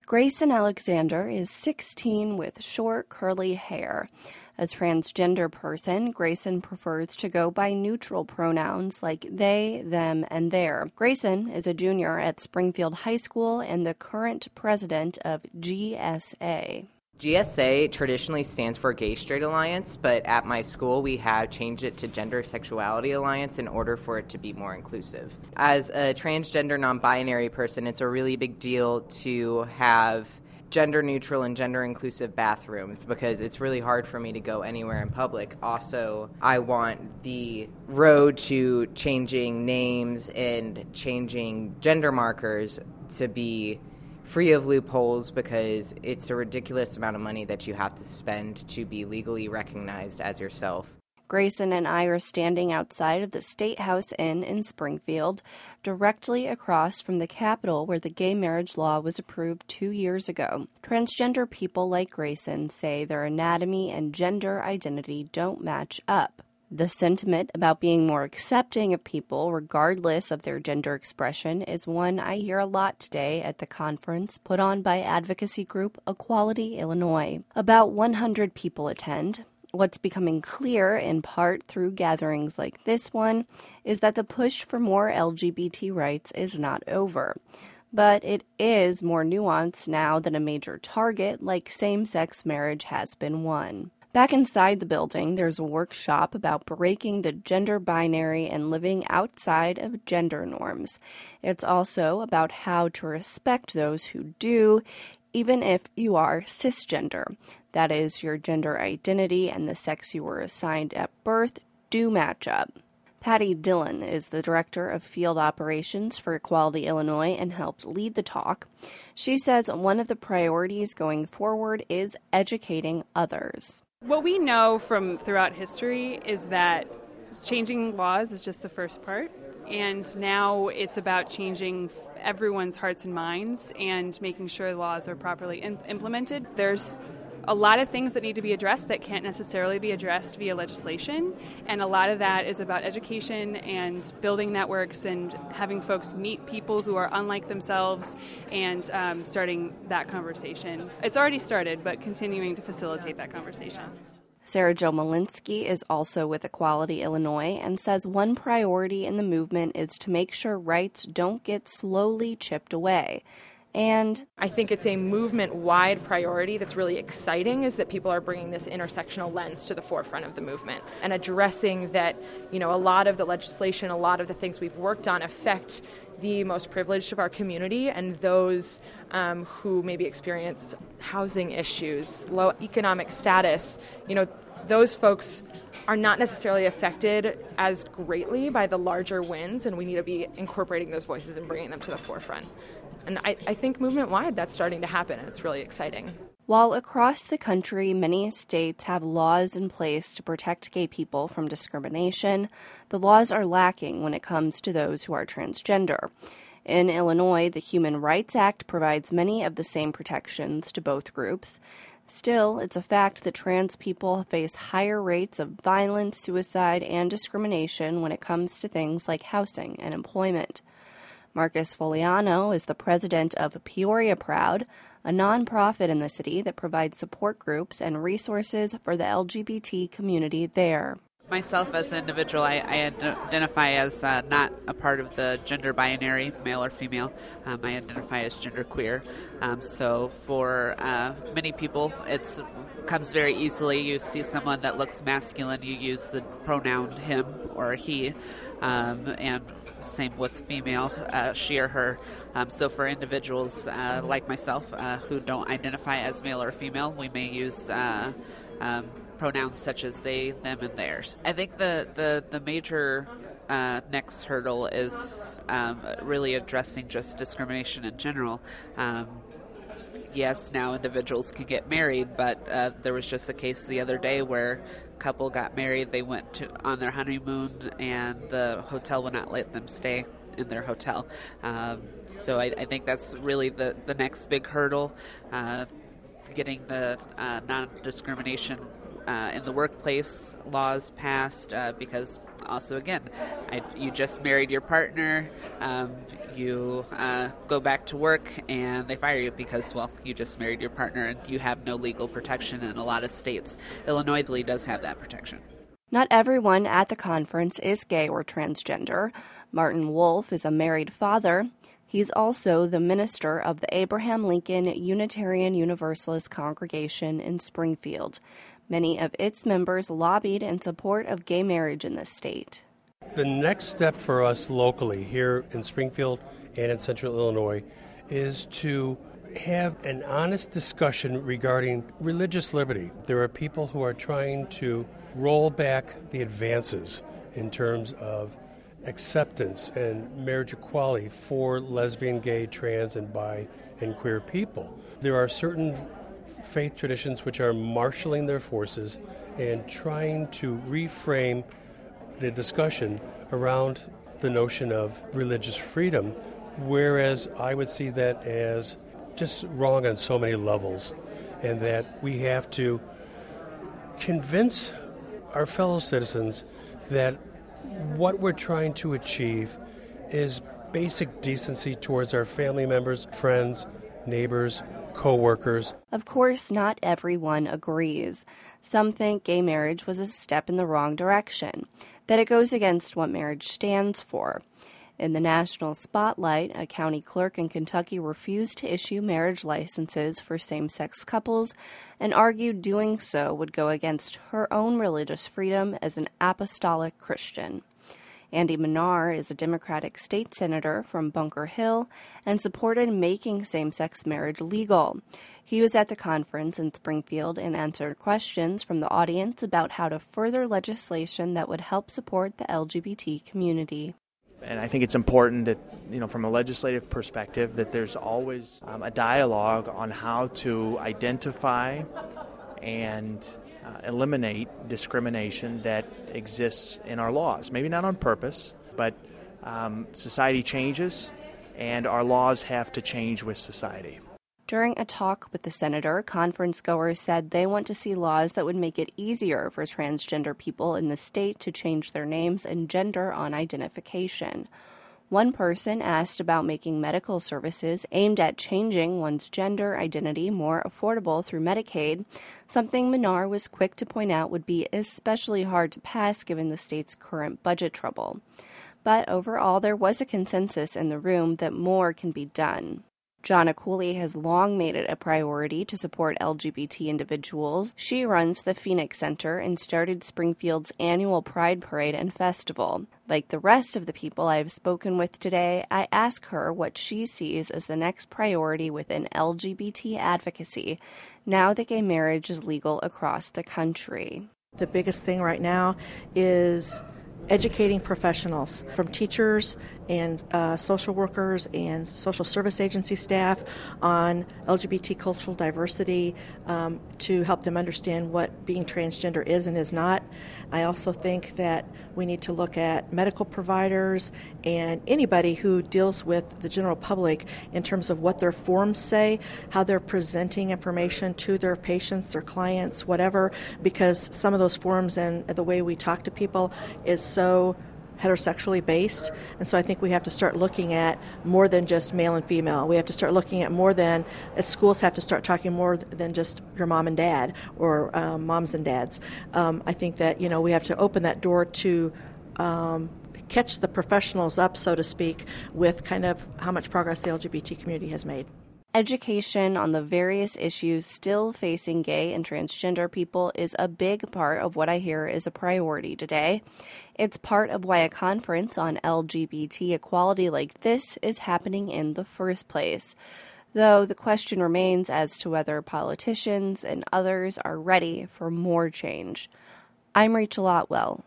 Grayson Alexander is 16 with short, curly hair. A transgender person, Grayson prefers to go by neutral pronouns like they, them, and their. Grayson is a junior at Springfield High School and the current president of GSA. GSA traditionally stands for Gay Straight Alliance, but at my school we have changed it to Gender Sexuality Alliance in order for it to be more inclusive. As a transgender non-binary person, it's a really big deal to have gender neutral and gender inclusive bathrooms because it's really hard for me to go anywhere in public. Also, I want the road to changing names and changing gender markers to be free of loopholes because it's a ridiculous amount of money that you have to spend to be legally recognized as yourself. Grayson and I are standing outside of the State House Inn in Springfield, directly across from the Capitol where the gay marriage law was approved 2 years ago. Transgender people like Grayson say their anatomy and gender identity don't match up. The sentiment about being more accepting of people regardless of their gender expression is one I hear a lot today at the conference put on by advocacy group Equality Illinois. About 100 people attend. What's becoming clear, in part through gatherings like this one, is that the push for more LGBT rights is not over. But it is more nuanced now that a major target like same-sex marriage has been won. Back inside the building, there's a workshop about breaking the gender binary and living outside of gender norms. It's also about how to respect those who do, even if you are cisgender. That is, your gender identity and the sex you were assigned at birth do match up. Patty Dillon is the Director of Field Operations for Equality Illinois and helped lead the talk. She says one of the priorities going forward is educating others. What we know from throughout history is that changing laws is just the first part, and now it's about changing everyone's hearts and minds and making sure laws are properly implemented. There's a lot of things that need to be addressed that can't necessarily be addressed via legislation, and a lot of that is about education and building networks and having folks meet people who are unlike themselves and starting that conversation. It's already started, but continuing to facilitate that conversation. Sarah Jo Malinsky is also with Equality Illinois and says one priority in the movement is to make sure rights don't get slowly chipped away. And I think it's a movement-wide priority that's really exciting is that people are bringing this intersectional lens to the forefront of the movement and addressing that, a lot of the legislation, a lot of the things we've worked on affect the most privileged of our community and those who maybe experience housing issues, low economic status. Those folks are not necessarily affected as greatly by the larger wins, and we need to be incorporating those voices and bringing them to the forefront. And I think movement-wide that's starting to happen, and it's really exciting. While across the country, many states have laws in place to protect gay people from discrimination, the laws are lacking when it comes to those who are transgender. In Illinois, the Human Rights Act provides many of the same protections to both groups. Still, it's a fact that trans people face higher rates of violence, suicide, and discrimination when it comes to things like housing and employment. Marcus Foliano is the president of Peoria Proud, a nonprofit in the city that provides support groups and resources for the LGBT community there. Myself as an individual, I identify as not a part of the gender binary, male or female. I identify as genderqueer. So for many people, it comes very easily. You see someone that looks masculine, you use the pronoun him or he, and same with female, she or her. So for individuals like myself who don't identify as male or female, we may use pronouns such as they, them, and theirs. I think the major next hurdle is really addressing just discrimination in general. Yes, now individuals can get married, but there was just a case the other day where a couple got married, they went on their honeymoon, and the hotel would not let them stay in their hotel. So I think that's really the next big hurdle, getting the non-discrimination in the workplace, laws passed because also, again, you just married your partner, you go back to work and they fire you because, well, you just married your partner and you have no legal protection in a lot of states. Illinois does have that protection. Not everyone at the conference is gay or transgender. Martin Wolf is a married father. He's also the minister of the Abraham Lincoln Unitarian Universalist Congregation in Springfield. Many of its members lobbied in support of gay marriage in the state. The next step for us locally here in Springfield and in Central Illinois is to have an honest discussion regarding religious liberty. There are people who are trying to roll back the advances in terms of acceptance and marriage equality for lesbian, gay, trans, and bi and queer people. There are certain faith traditions which are marshaling their forces and trying to reframe the discussion around the notion of religious freedom, whereas I would see that as just wrong on so many levels, and that we have to convince our fellow citizens that what we're trying to achieve is basic decency towards our family members, friends, neighbors, co-workers. Of course, not everyone agrees. Some think gay marriage was a step in the wrong direction, that it goes against what marriage stands for. In the national spotlight, a county clerk in Kentucky refused to issue marriage licenses for same-sex couples and argued doing so would go against her own religious freedom as an apostolic Christian. Andy Manar is a Democratic state senator from Bunker Hill and supported making same-sex marriage legal. He was at the conference in Springfield and answered questions from the audience about how to further legislation that would help support the LGBT community. And I think it's important that, from a legislative perspective, that there's always a dialogue on how to identify and eliminate discrimination that exists in our laws. Maybe not on purpose, but society changes and our laws have to change with society. During a talk with the senator, conference goers said they want to see laws that would make it easier for transgender people in the state to change their names and gender on identification. One person asked about making medical services aimed at changing one's gender identity more affordable through Medicaid, something Manar was quick to point out would be especially hard to pass given the state's current budget trouble. But overall, there was a consensus in the room that more can be done. Jonna Cooley has long made it a priority to support LGBT individuals. She runs the Phoenix Center and started Springfield's annual Pride Parade and Festival. Like the rest of the people I have spoken with today, I ask her what she sees as the next priority within LGBT advocacy now that gay marriage is legal across the country. The biggest thing right now is educating professionals, from teachers and social workers and social service agency staff on LGBT cultural diversity to help them understand what being transgender is and is not. I also think that we need to look at medical providers and anybody who deals with the general public in terms of what their forms say, how they're presenting information to their patients, their clients, whatever, because some of those forms and the way we talk to people is so heterosexually based, and so I think we have to start looking at more than just male and female. We have to start looking at more than, schools have to start talking more than just your mom and dad or moms and dads. I think that, we have to open that door to catch the professionals up, so to speak, with kind of how much progress the LGBT community has made. Education on the various issues still facing gay and transgender people is a big part of what I hear is a priority today. It's part of why a conference on LGBT equality like this is happening in the first place. Though the question remains as to whether politicians and others are ready for more change. I'm Rachel Otwell.